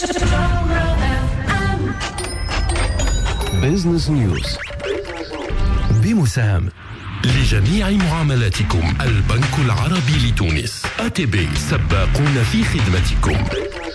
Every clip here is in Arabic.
بيزنس نيوز بمساهمة لجميع معاملاتكم البنك العربي لتونس. ATB سباقون في خدمتكم.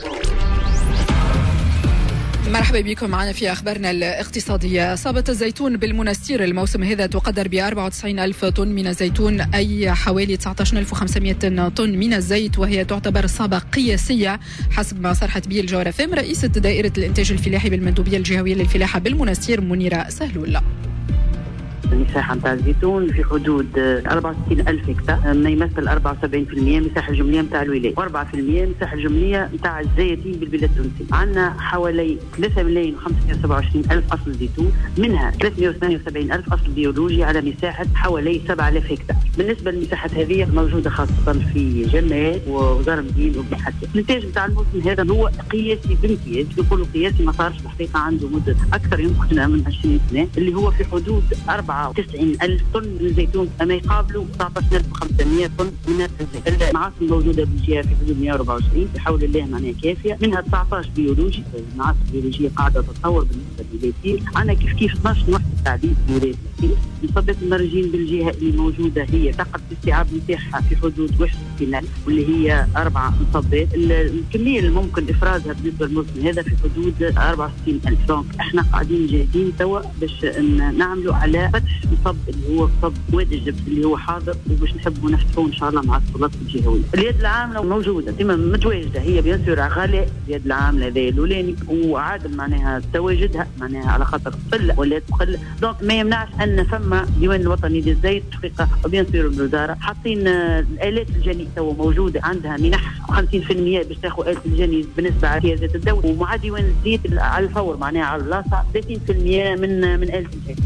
مرحبا بكم معنا في أخبارنا الاقتصادية. إصابة الزيتون بالمنستير الموسم هذا تقدر ب 94 ألف طن من الزيتون، أي حوالي 19,500 طن من الزيت، وهي تعتبر إصابة قياسية حسب ما صرحت به الجوهرة فيم رئيسة دائرة الإنتاج الفلاحي بالمندوبية الجهوية للفلاحة بالمنستير منيرة سهلول. المساحة نتاع الزيتون في حدود 64 ألف هكتار، ما يمثل 74% المساحة الجملية نتاع الولاية، و4% المساحة الجملية نتاع الزيتين بالبلاد التونسية. عندنا حوالي 3,527 ألف أصل زيتون، منها 378 ألف أصل بيولوجي على مساحة حوالي 7,000 هكتار. بالنسبة للمساحات هذه موجودة خاصة في جمال ووزارة مدين وابن حتى. الإنتاج نتاع الموسم هذا هو قياسي بامتياز، يقولوا قياسي ما صارش الحقيقة عنده مدة أكثر يمكن من 20 سنة، اللي هو في حدود 94 ألف طن من الزيتون، ما يقابلوا 19,500 طن من الزيت. المعاصر الموجودة بالجهة في حدود 124 بحول الله معناها كافية، منها 19 بيولوجي. المعاصر البيولوجية قاعدة تتطور بالنسبة للزيتين. عندنا كيف 12 وحدة تعديل في ولاية التونسية. نصبت المراجين بالجهة اللي موجودة هي طاقة استيعاب مساحة في حدود 61 ألف، واللي هي 4 مصبات. الكمية اللي ممكن إفرازها بالنسبة للموسم هذا في حدود 64 ألف. دونك احنا قاعدين جاهزين توا باش نعملوا على فتح مصب اللي هو مصب وادي الجبل اللي هو حاضر، وباش نحبوا نفتحوه ان شاء الله مع السلطات الجهويه. اليد العامله موجوده ديما متواجده، هي بيان سور غلاء اليد العامله هذا الاولاني، وعادل معناها تواجدها معناها على خاطر قله ولا تقل. دونك ما يمنعش ان فما ديوان الوطني للزيت حقيقه وبيان سور الوزاره حاطين الالات الجني توا موجوده، عندها منح 50% باش تاخذ آلة الجني بالنسبه على زيت الدوله، ومع ديوان الزيت على الفور معناها على اللاصه 30% من آلة الجني.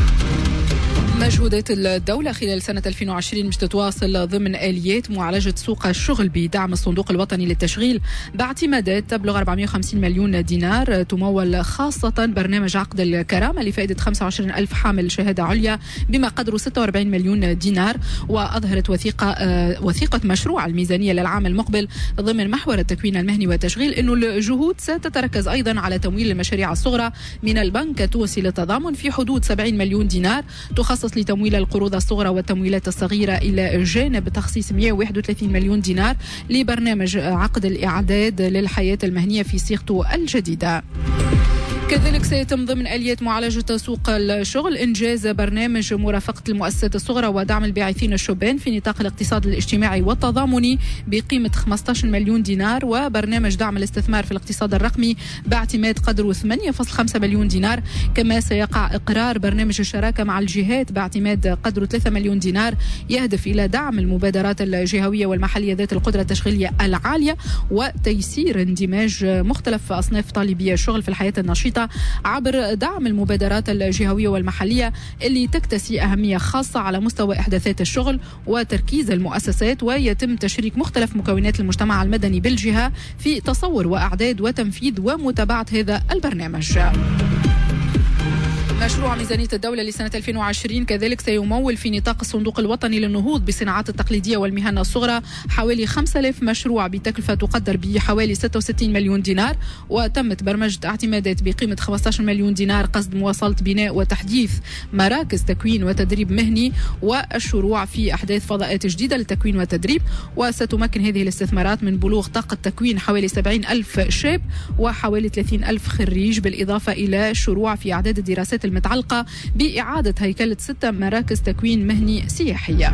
مجهودات الدولة خلال سنة 2020 مش تتواصل ضمن آليات معالجة سوق الشغل بدعم الصندوق الوطني للتشغيل باعتمادات تبلغ 450 مليون دينار، تمول خاصة برنامج عقد الكرامة لفائدة 25 ألف حامل شهادة عليا بما قدره 46 مليون دينار. وأظهرت وثيقة مشروع الميزانية للعام المقبل ضمن محور التكوين المهني والتشغيل أنه الجهود ستتركز أيضا على تمويل المشاريع الصغرى من البنك التونسي للتضامن في حدود 70 مليون دينار، تخصص لتمويل القروض الصغرى والتمويلات الصغيرة، إلى جانب تخصيص 131 مليون دينار لبرنامج عقد الإعداد للحياة المهنية في صيغته الجديدة. كذلك سيتم ضمن آليات معالجة سوق الشغل إنجاز برنامج مرافقة المؤسسات الصغرى ودعم الباعثين الشبان في نطاق الاقتصاد الاجتماعي والتضامني بقيمة 15 مليون دينار، وبرنامج دعم الاستثمار في الاقتصاد الرقمي باعتماد قدره 8.5 مليون دينار. كما سيقع إقرار برنامج الشراكة مع الجهات باعتماد قدره 3 مليون دينار، يهدف إلى دعم المبادرات الجهوية والمحلية ذات القدرة التشغيلية العالية وتيسير اندماج مختلف أصناف طالبي الشغل في الحياة النشيطة عبر دعم المبادرات الجهوية والمحلية اللي تكتسي أهمية خاصة على مستوى إحداثات الشغل وتركيز المؤسسات. ويتم تشريك مختلف مكونات المجتمع المدني بالجهة في تصور وإعداد وتنفيذ ومتابعة هذا البرنامج. مشروع ميزانية الدولة لسنة 2020 كذلك سيمول في نطاق الصندوق الوطني للنهوض بالصناعات التقليدية والمهن الصغرى حوالي 5,000 مشروع بتكلفة تقدر بحوالي 66 مليون دينار، وتمت برمجة اعتمادات بقيمة 15 مليون دينار قصد مواصلة بناء وتحديث مراكز تكوين وتدريب مهني والشروع في أحداث فضاءات جديدة للتكوين والتدريب. وستمكن هذه الاستثمارات من بلوغ طاقة تكوين حوالي 70 ألف شاب وحوالي 30 ألف خريج، بالإضافة إلى شروع في أعداد الدراسات المتعلقة بإعادة هيكلة 6 مراكز تكوين مهني سياحية.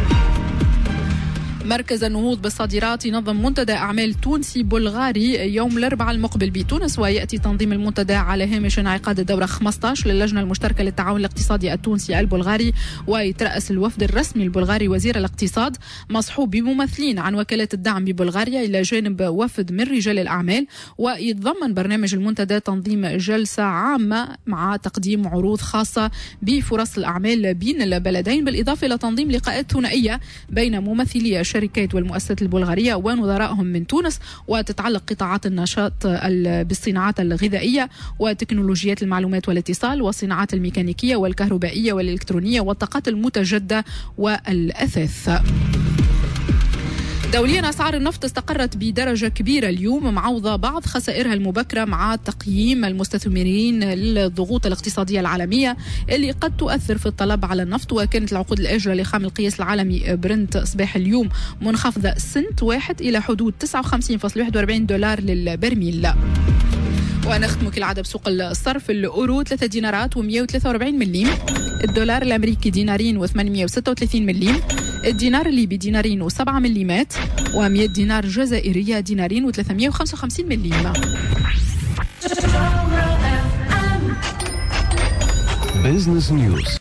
مركز النهوض بالصادرات ينظم منتدى أعمال تونسي بلغاري يوم الأربعاء المقبل بتونس، ويأتي تنظيم المنتدى على هامش انعقاد الدورة 15 للجنة المشتركة للتعاون الاقتصادي التونسي البلغاري، ويترأس الوفد الرسمي البلغاري وزير الاقتصاد مصحوب بممثلين عن وكالات الدعم ببلغاريا إلى جانب وفد من رجال الأعمال. ويتضمن برنامج المنتدى تنظيم جلسة عامة مع تقديم عروض خاصة بفرص الأعمال بين البلدين، بالإضافة إلى تنظيم لقاءات ثنائية بين ممثلي الشركات والمؤسسات البلغارية ونظرائهم من تونس، وتتعلق قطاعات النشاط بالصناعات الغذائية وتكنولوجيات المعلومات والاتصال والصناعات الميكانيكية والكهربائية والإلكترونية والطاقات المتجددة والأثاث. دوليا أسعار النفط استقرت بدرجة كبيرة اليوم، معوضة بعض خسائرها المبكرة مع تقييم المستثمرين للضغوط الاقتصادية العالمية اللي قد تؤثر في الطلب على النفط. وكانت العقود الآجلة لخام القياس العالمي برنت صباح اليوم منخفضة سنت واحد إلى حدود 59.41 دولار للبرميل. ونختم كالعادة بسوق الصرف. الأورو 3 دينارات و143 مليم، الدولار الأمريكي دينارين و836 مليم، الدينار الليبي دينارين و7 مليمات، و100 دينار جزائرية دينارين و355 مليم. بيزنس نيوز.